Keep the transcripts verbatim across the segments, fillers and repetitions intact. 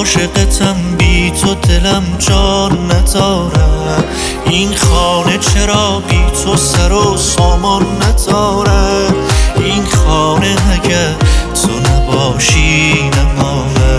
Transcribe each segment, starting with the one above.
عاشقتم، بی تو دلم جان نداره. این خانه چرا بی تو سر و سامان نداره. این خانه اگه تو نباشی نمانه.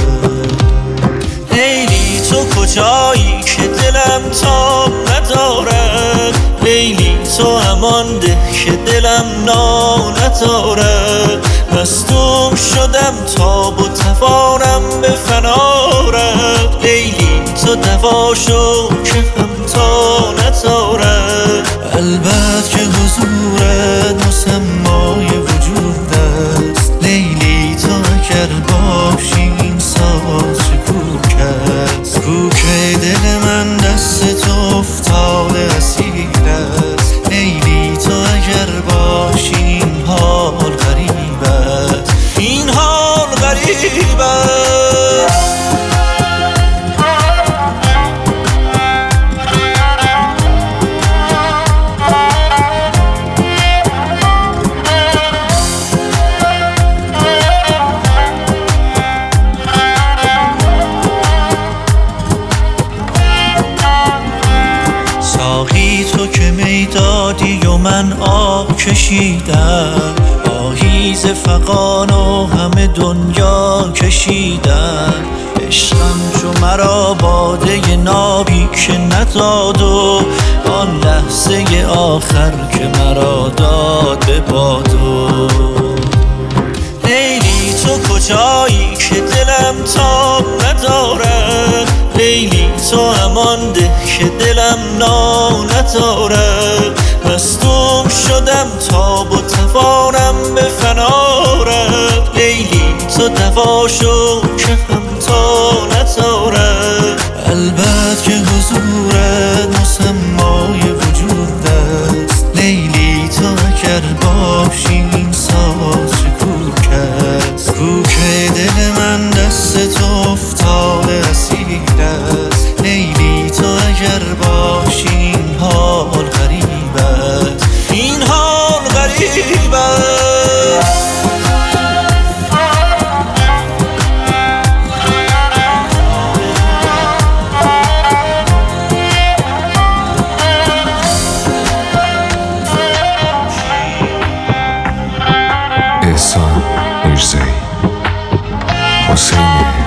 لیلی تو کجایی که دلم تاب نداره. لیلی تو امان ده که دلم نا نداره. مصدوم شدم تاب و توانم به فنارت. لیلی تو دواشو که همتا نداره. البته که حضورت مسمای وجود است. لیلی تو اگر باشی این ساز کوک است. کوک دل من دست تو افتاده اسیر است. لیلی تو اگر باشی این حال غریب است. این حال غریب است. ساقی تو که میدادی و من آب کشیدم. آهی ز فغان و همه دنیا کشیدم. عشقم چو مرا باده نابی که نداد و آن لحظه آخر که مرا داد به بادو. لیلی تو کجایی که دلم تاب نداره. لیلی تو امان ده که دلم نا نداره. مصدوم شدم تاب و توانم به فنارت. لیلی تو دواشو که همتا نداره. البته که حضورت مسمای وجود است. لیلی تو اگر باشی این ساز کوک است. کوک دل من دست تو افتاده اسیر است. لیلی تو اگر باشی این حال غریب است. این حال غریب است. احسان میرزایی، حسین